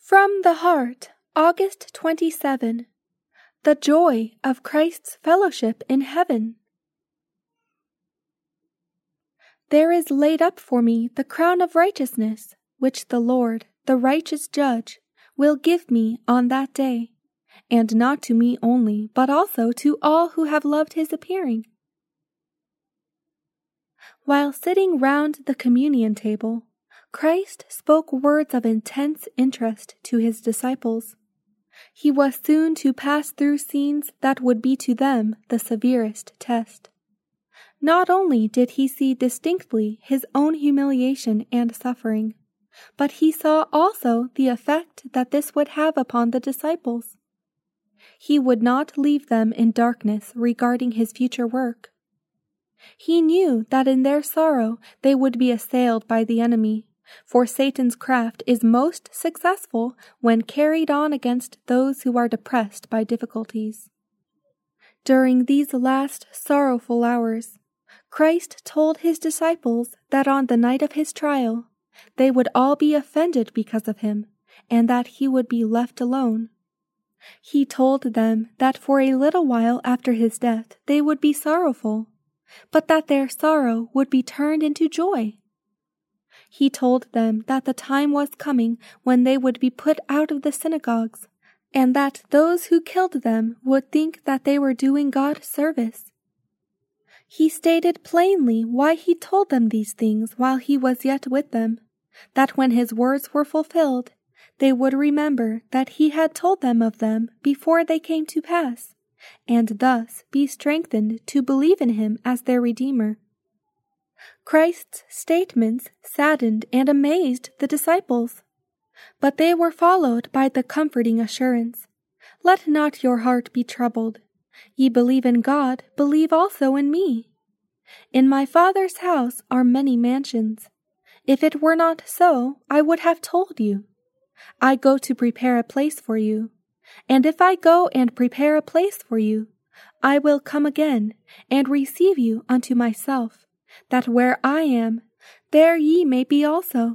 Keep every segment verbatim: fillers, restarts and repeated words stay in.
From the Heart, August twenty-seventh. The Joy of Christ's Fellowship in Heaven. There is laid up for me the crown of righteousness, which the Lord, the righteous judge, will give me on that day, and not to me only, but also to all who have loved his appearing. While sitting round the communion table, Christ spoke words of intense interest to his disciples. He was soon to pass through scenes that would be to them the severest test. Not only did he see distinctly his own humiliation and suffering, but he saw also the effect that this would have upon the disciples. He would not leave them in darkness regarding his future work. He knew that in their sorrow they would be assailed by the enemy, for Satan's craft is most successful when carried on against those who are depressed by difficulties. During these last sorrowful hours, Christ told his disciples that on the night of his trial, they would all be offended because of him, and that he would be left alone. He told them that for a little while after his death they would be sorrowful, but that their sorrow would be turned into joy. He told them that the time was coming when they would be put out of the synagogues, and that those who killed them would think that they were doing God service. He stated plainly why he told them these things while he was yet with them, that when his words were fulfilled, they would remember that he had told them of them before they came to pass, and thus be strengthened to believe in him as their Redeemer. Christ's statements saddened and amazed the disciples, but they were followed by the comforting assurance, "Let not your heart be troubled. Ye believe in God, believe also in me. In my Father's house are many mansions. If it were not so, I would have told you. I go to prepare a place for you. And if I go and prepare a place for you, I will come again and receive you unto myself, that where I am, there ye may be also."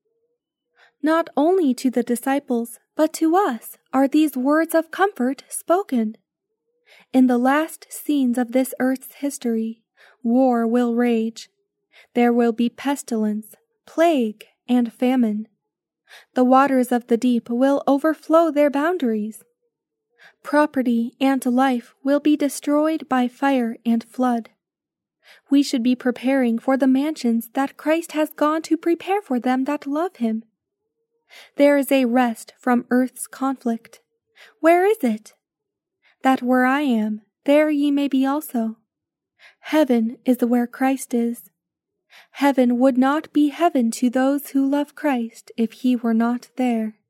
Not only to the disciples, but to us are these words of comfort spoken. In the last scenes of this earth's history, war will rage. There will be pestilence, plague, and famine. The waters of the deep will overflow their boundaries. Property and life will be destroyed by fire and flood. We should be preparing for the mansions that Christ has gone to prepare for them that love him. There is a rest from earth's conflict. Where is it? That where I am, there ye may be also. Heaven is where Christ is. Heaven would not be heaven to those who love Christ if he were not there.